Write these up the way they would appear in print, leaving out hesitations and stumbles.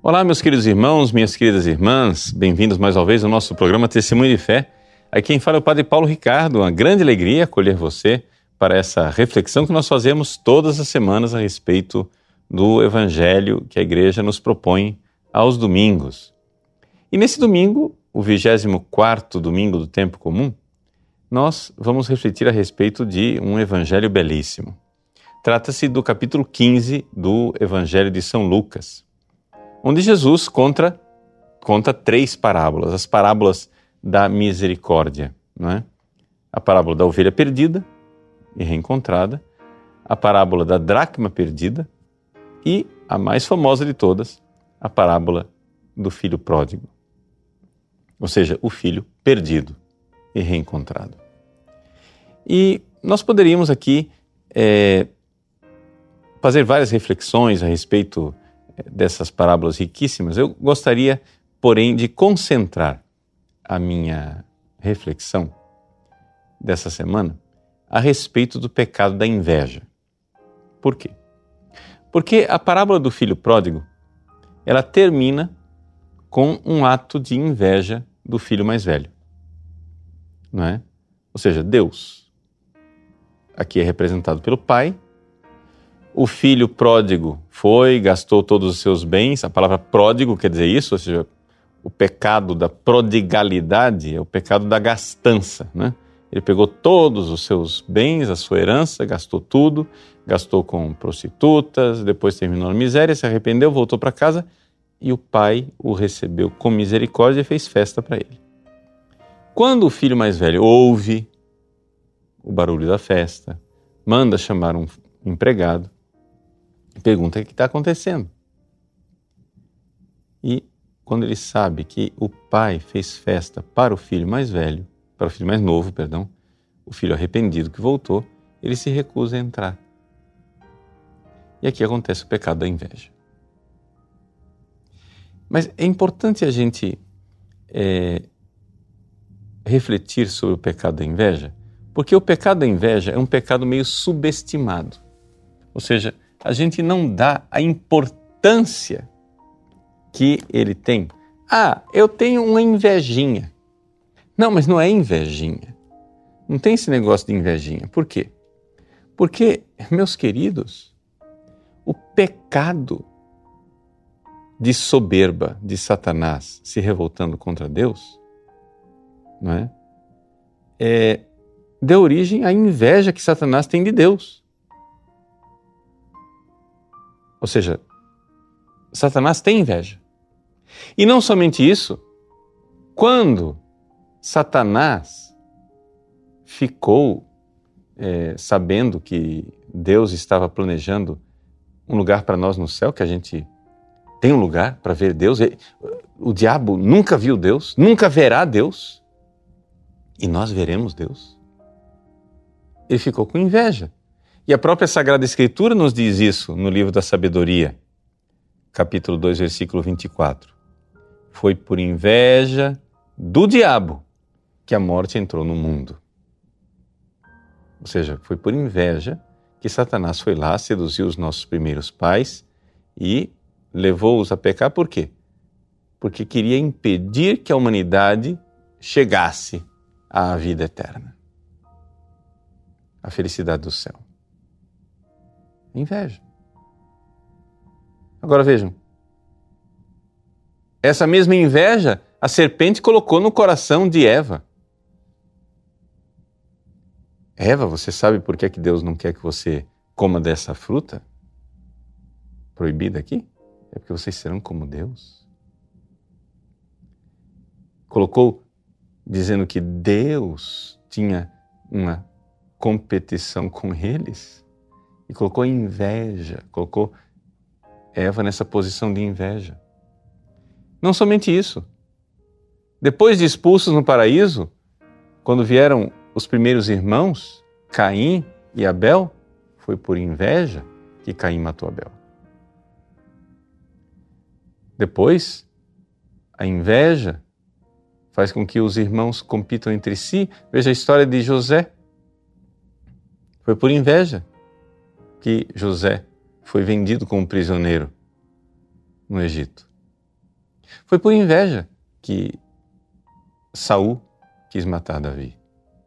Olá, meus queridos irmãos, minhas queridas irmãs, bem-vindos mais uma vez ao nosso programa Testemunho de Fé. Aqui quem fala é o Padre Paulo Ricardo, uma grande alegria acolher você para essa reflexão que nós fazemos todas as semanas a respeito do Evangelho que a Igreja nos propõe aos domingos. E nesse domingo, o 24º domingo do Tempo Comum, nós vamos refletir a respeito de um Evangelho belíssimo. Trata-se do capítulo 15 do Evangelho de São Lucas, onde Jesus conta 3 parábolas, as parábolas da misericórdia, não é? A parábola da ovelha perdida e reencontrada, a parábola da dracma perdida e, a mais famosa de todas, a parábola do filho pródigo, ou seja, o filho perdido e reencontrado. E nós poderíamos aqui fazer várias reflexões a respeito dessas parábolas riquíssimas. Eu gostaria, porém, de concentrar a minha reflexão dessa semana a respeito do pecado da inveja. Por quê? Porque a parábola do filho pródigo, ela termina com um ato de inveja do filho mais velho, não é? Ou seja, Deus, aqui é representado pelo pai. O filho pródigo foi, gastou todos os seus bens. A palavra pródigo quer dizer isso, ou seja, o pecado da prodigalidade é o pecado da gastança, né? Ele pegou todos os seus bens, a sua herança, gastou tudo, gastou com prostitutas, depois terminou na miséria, se arrependeu, voltou para casa e o pai o recebeu com misericórdia e fez festa para ele. Quando o filho mais velho ouve o barulho da festa, manda chamar um empregado, pergunta o que está acontecendo. E quando ele sabe que o pai fez festa para o filho mais velho, para o filho mais novo, perdão, o filho arrependido que voltou, ele se recusa a entrar. E aqui acontece o pecado da inveja. Mas é importante a gente refletir sobre o pecado da inveja, porque o pecado da inveja é um pecado meio subestimado. Ou seja, a gente não dá a importância que ele tem. Ah, eu tenho uma invejinha. Não, mas não é invejinha. Não tem esse negócio de invejinha. Por quê? Porque, meus queridos, o pecado de soberba de Satanás se revoltando contra Deus, não é? Deu origem à inveja que Satanás tem de Deus. Ou seja, Satanás tem inveja. E não somente isso, quando Satanás ficou sabendo que Deus estava planejando um lugar para nós no céu, que a gente tem um lugar para ver Deus, o diabo nunca viu Deus, nunca verá Deus, e nós veremos Deus. Ele ficou com inveja. E a própria Sagrada Escritura nos diz isso no livro da Sabedoria, capítulo 2, versículo 24. Foi por inveja do diabo que a morte entrou no mundo. Ou seja, foi por inveja que Satanás foi lá, seduziu os nossos primeiros pais e levou-os a pecar. Por quê? Porque queria impedir que a humanidade chegasse à vida eterna, à felicidade do céu. Inveja. Agora vejam, essa mesma inveja a serpente colocou no coração de Eva. Eva, você sabe por que Deus não quer que você coma dessa fruta proibida aqui? É porque vocês serão como Deus. Colocou dizendo que Deus tinha uma competição com eles. E colocou inveja, colocou Eva nessa posição de inveja. Não somente isso. Depois de expulsos no paraíso, quando vieram os primeiros irmãos, Caim e Abel, foi por inveja que Caim matou Abel. Depois, a inveja faz com que os irmãos compitam entre si. Veja a história de José. Foi por inveja que José foi vendido como prisioneiro no Egito. Foi por inveja que Saul quis matar Davi.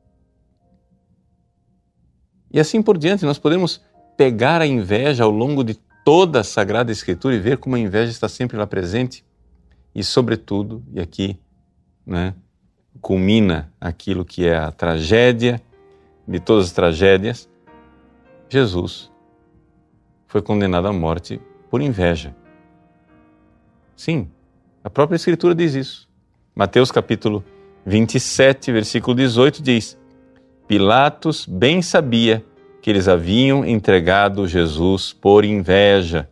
E assim por diante, nós podemos pegar a inveja ao longo de toda a Sagrada Escritura e ver como a inveja está sempre lá presente. E sobretudo, e aqui, né, culmina aquilo que é a tragédia de todas as tragédias, Jesus foi condenado à morte por inveja. Sim, a própria Escritura diz isso. Mateus capítulo 27, versículo 18 diz: Pilatos bem sabia que eles haviam entregado Jesus por inveja.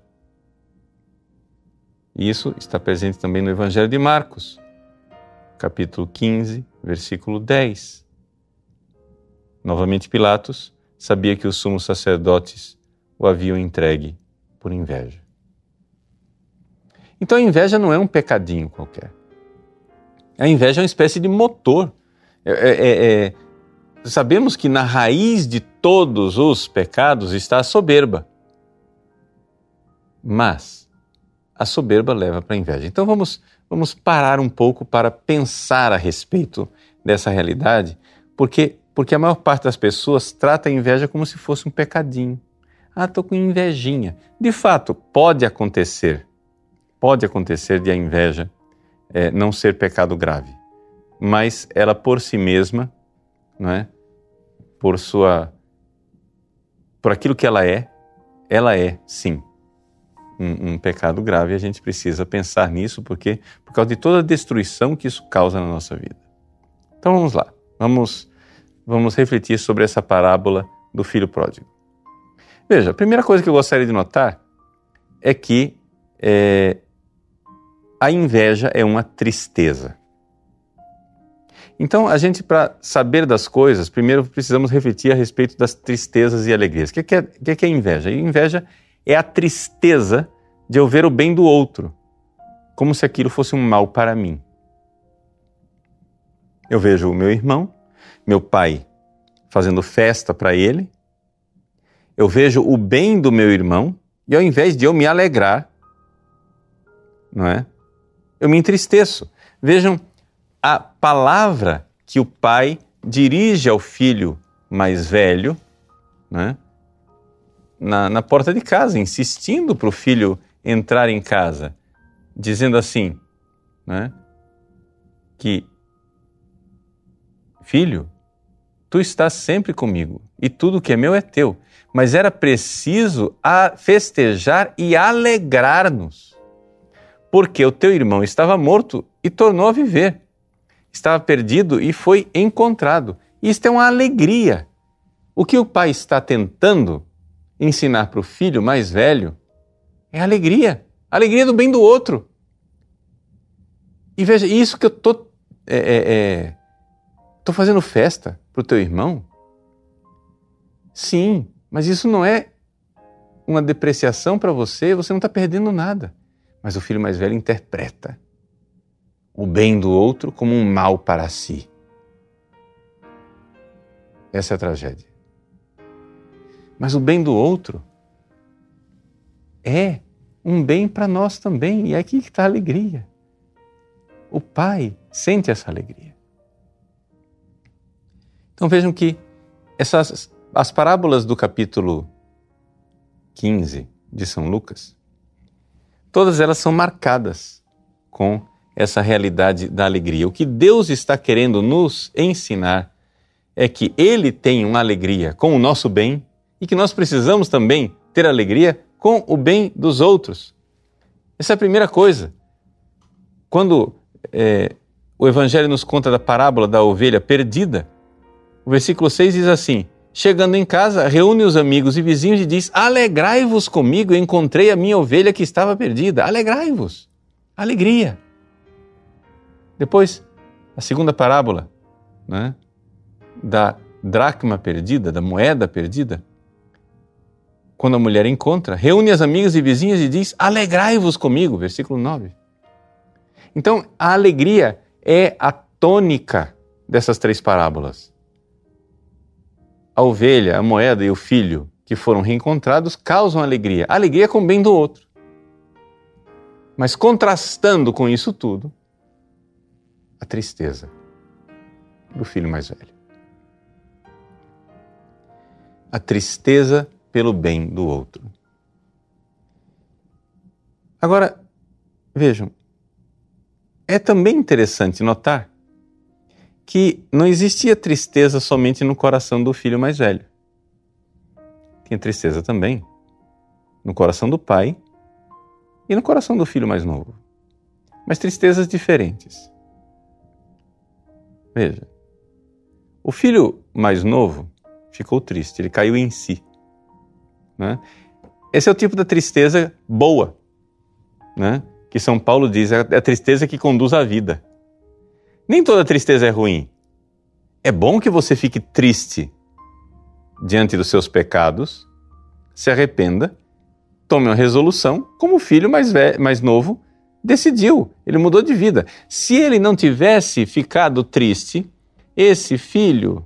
Isso está presente também no Evangelho de Marcos, capítulo 15, versículo 10. Novamente Pilatos sabia que os sumos sacerdotes o haviam entregue por inveja. Então a inveja não é um pecadinho qualquer. A inveja é uma espécie de motor. Sabemos que na raiz de todos os pecados está a soberba. Mas a soberba leva para a inveja. Então vamos parar um pouco para pensar a respeito dessa realidade, porque a maior parte das pessoas trata a inveja como se fosse um pecadinho. Ah, estou com invejinha. De fato, pode acontecer de a inveja não ser pecado grave, mas ela por si mesma, não é? Por aquilo que ela é sim um pecado grave. A gente precisa pensar nisso por causa de toda a destruição que isso causa na nossa vida. Então vamos lá, vamos refletir sobre essa parábola do filho pródigo. Veja, a primeira coisa que eu gostaria de notar é que a inveja é uma tristeza. Então, a gente, para saber das coisas, primeiro precisamos refletir a respeito das tristezas e alegrias. O que é inveja? A inveja é a tristeza de eu ver o bem do outro, como se aquilo fosse um mal para mim. Eu vejo o meu irmão, meu pai, fazendo festa para ele. Eu vejo o bem do meu irmão e ao invés de eu me alegrar, não é? Eu me entristeço. Vejam a palavra que o pai dirige ao filho mais velho, né, na porta de casa, insistindo para o filho entrar em casa, dizendo assim, né, que filho, tu estás sempre comigo e tudo que é meu é teu, mas era preciso festejar e alegrar-nos, porque o teu irmão estava morto e tornou a viver. Estava perdido e foi encontrado. Isto é uma alegria. O que o pai está tentando ensinar para o filho mais velho é alegria. Alegria do bem do outro. E veja, isso que eu estou fazendo festa para o teu irmão? Sim, mas isso não é uma depreciação para você, você não está perdendo nada. Mas o filho mais velho interpreta o bem do outro como um mal para si. Essa é a tragédia. Mas o bem do outro é um bem para nós também, e é aqui que está a alegria. O pai sente essa alegria. Então vejam que as parábolas do capítulo 15 de São Lucas, todas elas são marcadas com essa realidade da alegria. O que Deus está querendo nos ensinar é que Ele tem uma alegria com o nosso bem e que nós precisamos também ter alegria com o bem dos outros. Essa é a primeira coisa. Quando o Evangelho nos conta da parábola da ovelha perdida, o versículo 6 diz assim: chegando em casa, reúne os amigos e vizinhos e diz: alegrai-vos comigo, encontrei a minha ovelha que estava perdida. Alegrai-vos. Alegria. Depois, a segunda parábola, né, da dracma perdida, da moeda perdida, quando a mulher encontra, reúne as amigas e vizinhas e diz: alegrai-vos comigo, versículo 9. Então, a alegria é a tônica dessas três parábolas. A ovelha, a moeda e o filho que foram reencontrados causam alegria. A alegria com o bem do outro. Mas contrastando com isso tudo, a tristeza do filho mais velho. A tristeza pelo bem do outro. Agora, vejam, é também interessante notar que não existia tristeza somente no coração do filho mais velho. Tinha tristeza também no coração do pai e no coração do filho mais novo. Mas tristezas diferentes. Veja, o filho mais novo ficou triste, ele caiu em si. Né? Esse é o tipo da tristeza boa, né? Que São Paulo diz, é a tristeza que conduz à vida. Nem toda tristeza é ruim. É bom que você fique triste diante dos seus pecados, se arrependa, tome uma resolução, como o filho mais novo decidiu. Ele mudou de vida. Se ele não tivesse ficado triste, esse filho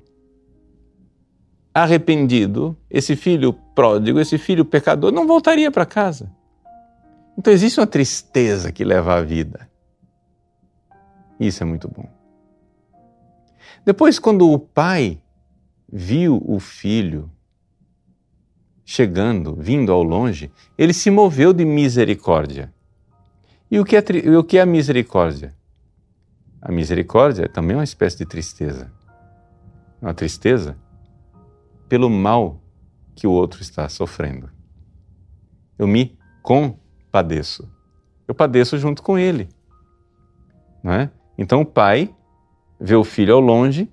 arrependido, esse filho pródigo, esse filho pecador, não voltaria para casa. Então existe uma tristeza que leva à vida. Isso é muito bom. Depois, quando o pai viu o filho chegando, vindo ao longe, ele se moveu de misericórdia. E o que é a misericórdia? A misericórdia é também uma espécie de tristeza. Uma tristeza pelo mal que o outro está sofrendo. Eu me compadeço. Eu padeço junto com ele. Não é? Então o pai vê o filho ao longe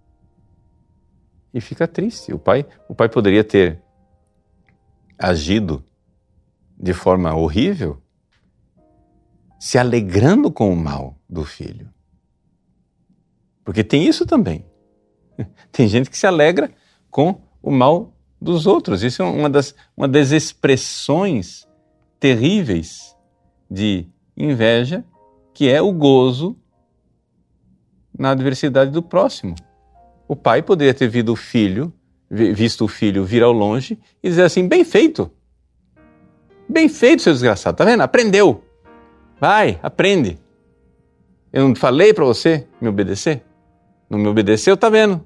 e fica triste. O pai poderia ter agido de forma horrível, se alegrando com o mal do filho. Porque tem isso também. Tem gente que se alegra com o mal dos outros. Isso é uma das expressões terríveis de inveja, que é o gozo na adversidade do próximo. O pai poderia ter visto o filho vir ao longe e dizer assim, bem feito, seu desgraçado, tá vendo? Aprendeu, vai, aprende. Eu não falei para você me obedecer? Não me obedeceu, tá vendo?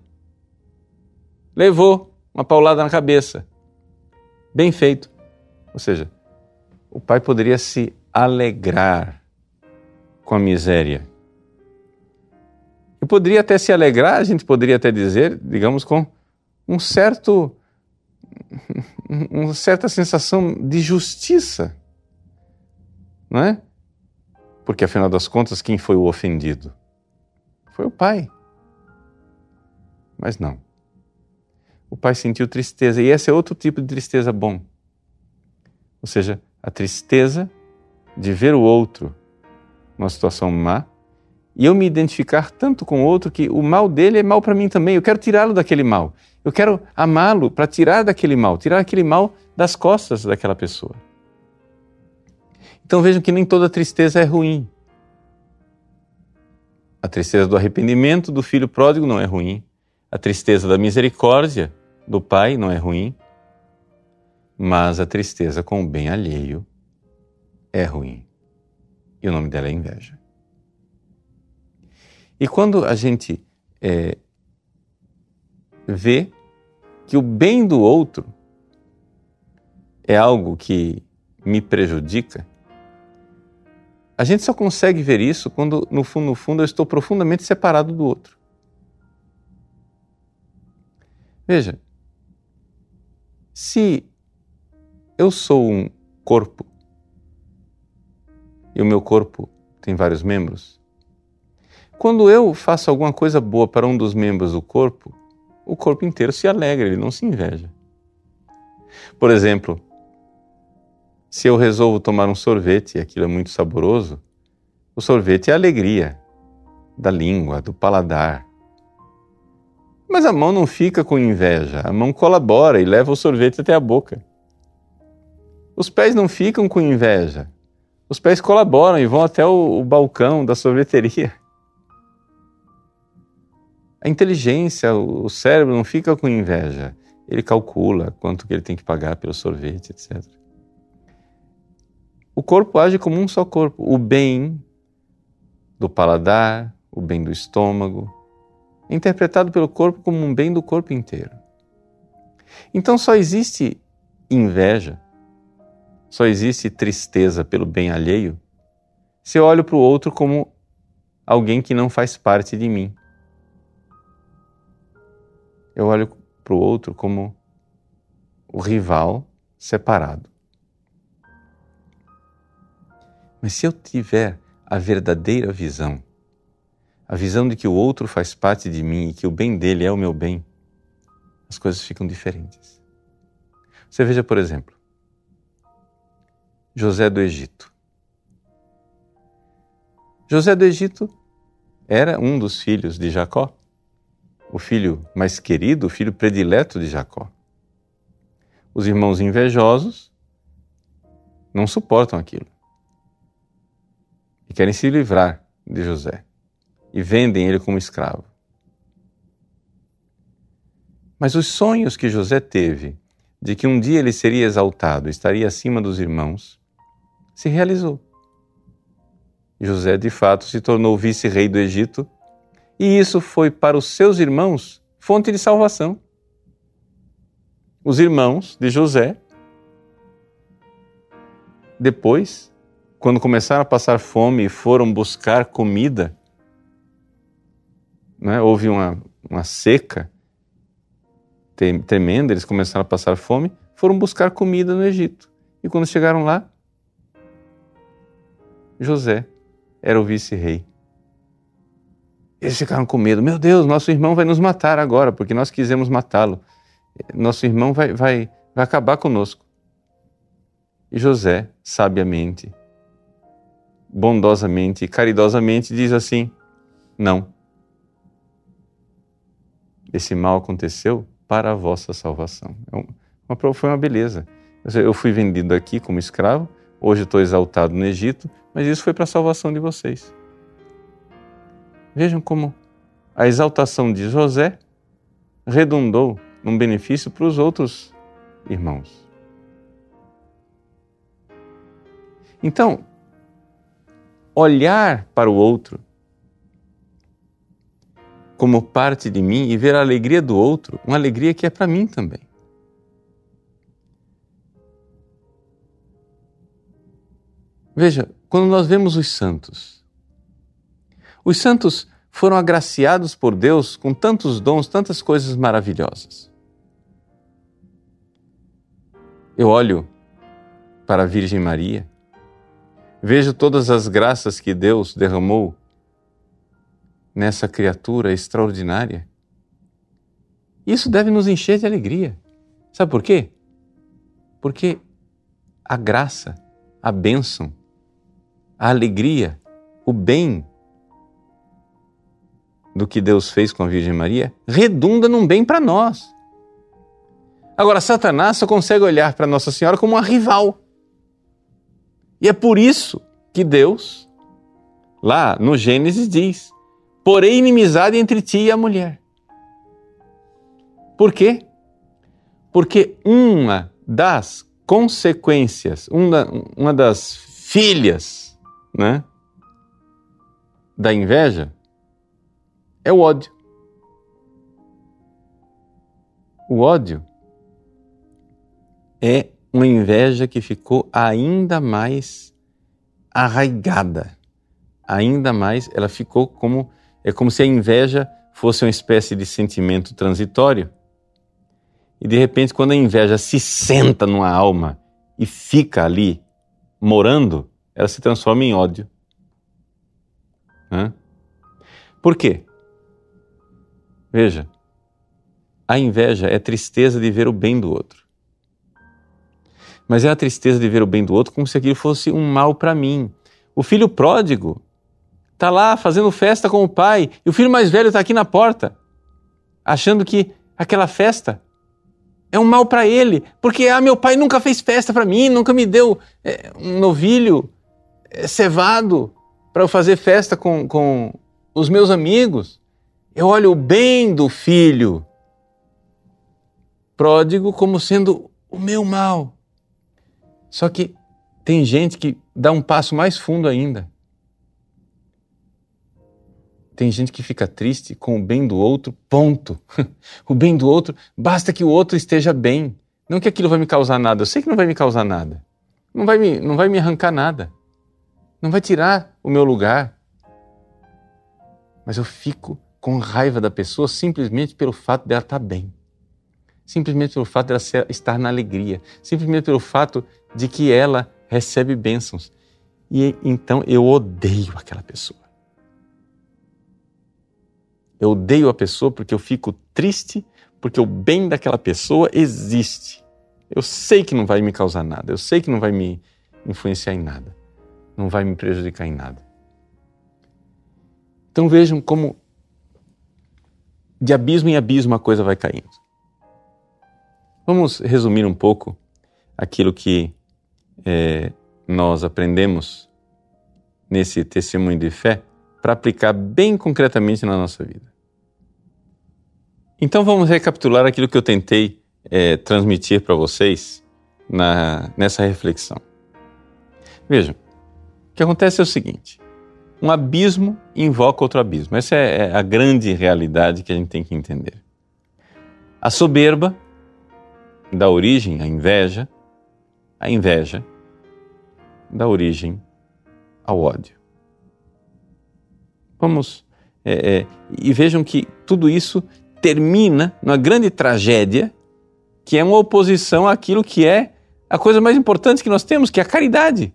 Levou uma paulada na cabeça. Bem feito. Ou seja, o pai poderia se alegrar com a miséria. E poderia até se alegrar, a gente poderia até dizer, digamos, com uma certa sensação de justiça. Não é? Porque, afinal das contas, quem foi o ofendido? Foi o pai. Mas não. O pai sentiu tristeza, e esse é outro tipo de tristeza bom. Ou seja, a tristeza de ver o outro numa situação má, e eu me identificar tanto com o outro que o mal dele é mal para mim também. Eu quero tirá-lo daquele mal. Eu quero amá-lo para tirar aquele mal das costas daquela pessoa. Então vejam que nem toda tristeza é ruim. A tristeza do arrependimento do filho pródigo não é ruim. A tristeza da misericórdia do pai não é ruim. Mas a tristeza com o bem alheio é ruim. E o nome dela é inveja. E quando a gente vê que o bem do outro é algo que me prejudica, a gente só consegue ver isso quando, no fundo, eu estou profundamente separado do outro. Veja, se eu sou um corpo e o meu corpo tem vários membros, quando eu faço alguma coisa boa para um dos membros do corpo, o corpo inteiro se alegra, ele não se inveja. Por exemplo, se eu resolvo tomar um sorvete e aquilo é muito saboroso, o sorvete é a alegria da língua, do paladar. Mas a mão não fica com inveja, a mão colabora e leva o sorvete até a boca. Os pés não ficam com inveja, os pés colaboram e vão até o balcão da sorveteria. A inteligência, o cérebro não fica com inveja. Ele calcula quanto que ele tem que pagar pelo sorvete, etc. O corpo age como um só corpo. O bem do paladar, o bem do estômago, é interpretado pelo corpo como um bem do corpo inteiro. Então só existe inveja, só existe tristeza pelo bem alheio se eu olho para o outro como alguém que não faz parte de mim. Eu olho para o outro como o rival separado. Mas se eu tiver a verdadeira visão, a visão de que o outro faz parte de mim e que o bem dele é o meu bem, as coisas ficam diferentes. Você veja, por exemplo, José do Egito. José do Egito era um dos filhos de Jacó, o filho mais querido, o filho predileto de Jacó. Os irmãos invejosos não suportam aquilo e querem se livrar de José e vendem ele como escravo. Mas os sonhos que José teve de que um dia ele seria exaltado, estaria acima dos irmãos, se realizou. José, de fato, se tornou vice-rei do Egito e isso foi para os seus irmãos fonte de salvação. Os irmãos de José, depois, quando começaram a passar fome e foram buscar comida, né, houve uma seca tremenda, eles começaram a passar fome, foram buscar comida no Egito. E quando chegaram lá, José era o vice-rei. Eles ficaram com medo. Meu Deus, nosso irmão vai nos matar agora, porque nós quisemos matá-lo. Nosso irmão vai acabar conosco. E José, sabiamente, bondosamente e caridosamente, diz assim: não. Esse mal aconteceu para a vossa salvação. Foi uma beleza. Eu fui vendido aqui como escravo, hoje estou exaltado no Egito, mas isso foi para a salvação de vocês. Vejam como a exaltação de José redundou num benefício para os outros irmãos. Então, olhar para o outro como parte de mim e ver a alegria do outro, uma alegria que é para mim também. Veja, quando nós vemos os santos foram agraciados por Deus com tantos dons, tantas coisas maravilhosas. Eu olho para a Virgem Maria, vejo todas as graças que Deus derramou nessa criatura extraordinária. Isso deve nos encher de alegria. Sabe por quê? Porque a graça, a bênção, a alegria, o bem do que Deus fez com a Virgem Maria redunda num bem para nós. Agora, Satanás só consegue olhar para Nossa Senhora como uma rival. E é por isso que Deus, lá no Gênesis, diz: porém inimizade entre ti e a mulher. Por quê? Porque uma das consequências, uma das filhas, né, da inveja é o ódio. O ódio é uma inveja que ficou ainda mais arraigada. Ainda mais, ela ficou como se a inveja fosse uma espécie de sentimento transitório. E de repente, quando a inveja se senta numa alma e fica ali morando, ela se transforma em ódio. Por quê? Veja, a inveja é tristeza de ver o bem do outro. Mas é a tristeza de ver o bem do outro como se aquilo fosse um mal para mim. O filho pródigo está lá fazendo festa com o pai e o filho mais velho está aqui na porta, achando que aquela festa é um mal para ele, porque meu pai nunca fez festa para mim, nunca me deu um novilho cevado para eu fazer festa com os meus amigos. Eu olho o bem do filho pródigo como sendo o meu mal. Só que tem gente que dá um passo mais fundo ainda. Tem gente que fica triste com o bem do outro, ponto. O bem do outro, basta que o outro esteja bem. Não que aquilo vai me causar nada. Eu sei que não vai me causar nada. Não vai me arrancar nada. Não vai tirar o meu lugar. Mas eu fico com raiva da pessoa simplesmente pelo fato dela estar bem. Simplesmente pelo fato dela estar na alegria. Simplesmente pelo fato de que ela recebe bênçãos. E então eu odeio aquela pessoa. Eu odeio a pessoa porque eu fico triste, porque o bem daquela pessoa existe. Eu sei que não vai me causar nada, eu sei que não vai me influenciar em nada, não vai me prejudicar em nada. Então vejam como de abismo em abismo a coisa vai caindo. Vamos resumir um pouco aquilo que nós aprendemos nesse testemunho de fé para aplicar bem concretamente na nossa vida. Então vamos recapitular aquilo que eu tentei transmitir para vocês nessa reflexão. Vejam, o que acontece é o seguinte: um abismo invoca outro abismo. Essa é a grande realidade que a gente tem que entender. A soberba dá origem à inveja, a inveja dá origem ao ódio. Vamos, e vejam que tudo isso termina numa grande tragédia, que é uma oposição àquilo que é a coisa mais importante que nós temos, que é a caridade.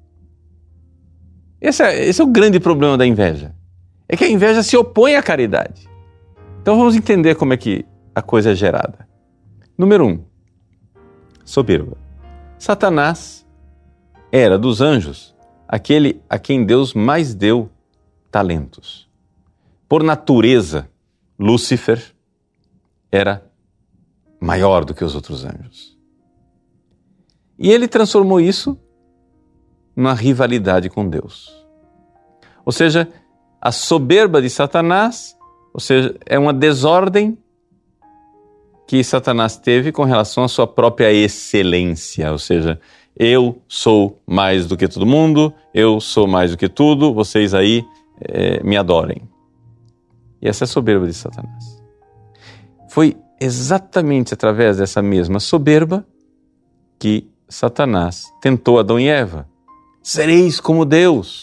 Esse é o grande problema da inveja. É que a inveja se opõe à caridade. Então vamos entender como é que a coisa é gerada. Número 1, soberba. Satanás era dos anjos aquele a quem Deus mais deu talentos. Por natureza, Lúcifer era maior do que os outros anjos. E ele transformou isso numa rivalidade com Deus. Ou seja, a soberba de Satanás, ou seja, é uma desordem que Satanás teve com relação à sua própria excelência. Ou seja, eu sou mais do que todo mundo, eu sou mais do que tudo, vocês aí me adorem. E essa é a soberba de Satanás. Foi exatamente através dessa mesma soberba que Satanás tentou Adão e Eva. Sereis como Deus.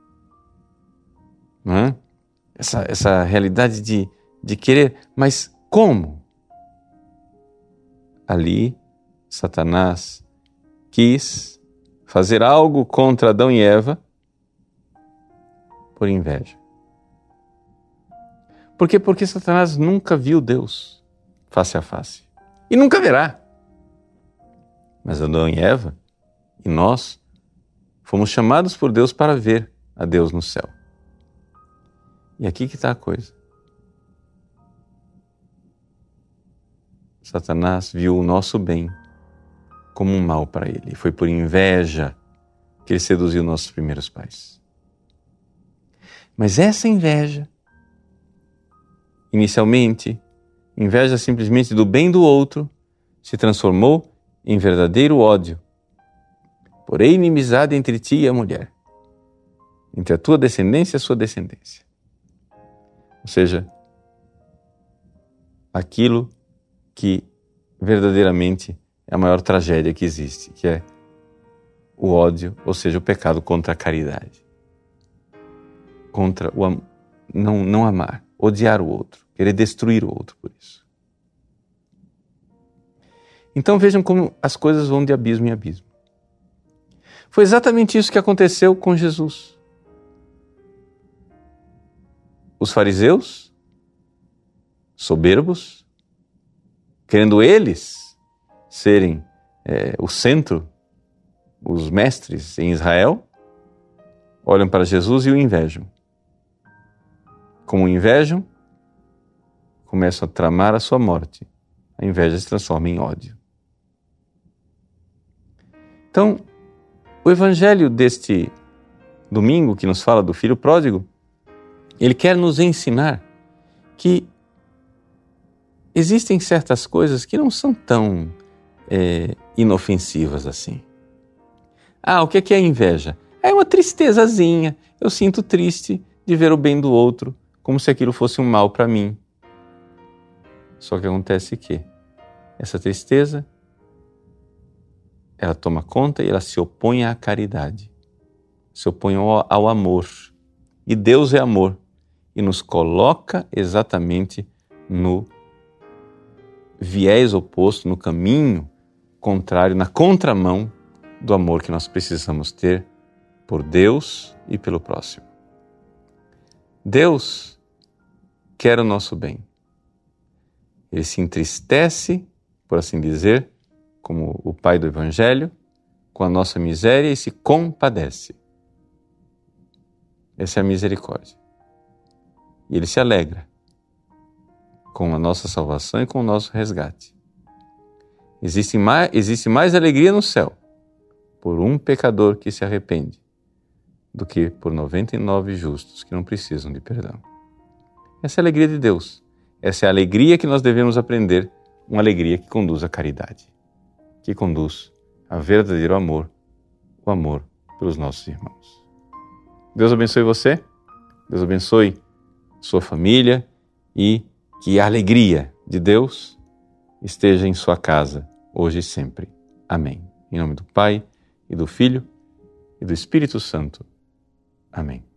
Não é? Essa realidade de querer, mas como? Ali, Satanás quis fazer algo contra Adão e Eva por inveja. Por quê? Porque Satanás nunca viu Deus face a face. E nunca verá. Mas Adão e Eva, e nós, fomos chamados por Deus para ver a Deus no céu. E aqui que está a coisa. Satanás viu o nosso bem como um mal para ele. E foi por inveja que ele seduziu nossos primeiros pais. Mas essa inveja, inicialmente, inveja simplesmente do bem do outro, se transformou em verdadeiro ódio. Porém, inimizade entre ti e a mulher, entre a tua descendência e a sua descendência. Ou seja, aquilo que verdadeiramente é a maior tragédia que existe, que é o ódio, ou seja, o pecado contra a caridade. Contra o não amar, odiar o outro, querer destruir o outro por isso. Então vejam como as coisas vão de abismo em abismo. Foi exatamente isso que aconteceu com Jesus. Os fariseus, soberbos, querendo eles serem o centro, os mestres em Israel, olham para Jesus e o invejam. Como o invejam, começam a tramar a sua morte. A inveja se transforma em ódio. Então, o evangelho deste domingo, que nos fala do filho pródigo, ele quer nos ensinar que existem certas coisas que não são tão inofensivas assim. Ah, o que é a inveja? É uma tristezazinha. Eu sinto triste de ver o bem do outro, como se aquilo fosse um mal para mim. Só que acontece que essa tristeza, ela toma conta e ela se opõe à caridade, se opõe ao amor. E Deus é amor e nos coloca exatamente no viés oposto, no caminho contrário, na contramão do amor que nós precisamos ter por Deus e pelo próximo. Deus quer o nosso bem. Ele se entristece, por assim dizer, como o Pai do Evangelho, com a nossa miséria e se compadece. Essa é a misericórdia. E Ele se alegra com a nossa salvação e com o nosso resgate. Existe mais alegria no céu por um pecador que se arrepende do que por 99 justos que não precisam de perdão. Essa é a alegria de Deus. Essa é a alegria que nós devemos aprender, uma alegria que conduz à caridade, que conduz a verdadeiro amor, o amor pelos nossos irmãos. Deus abençoe você, Deus abençoe sua família e que a alegria de Deus esteja em sua casa, hoje e sempre. Amém. Em nome do Pai, e do Filho, e do Espírito Santo. Amém.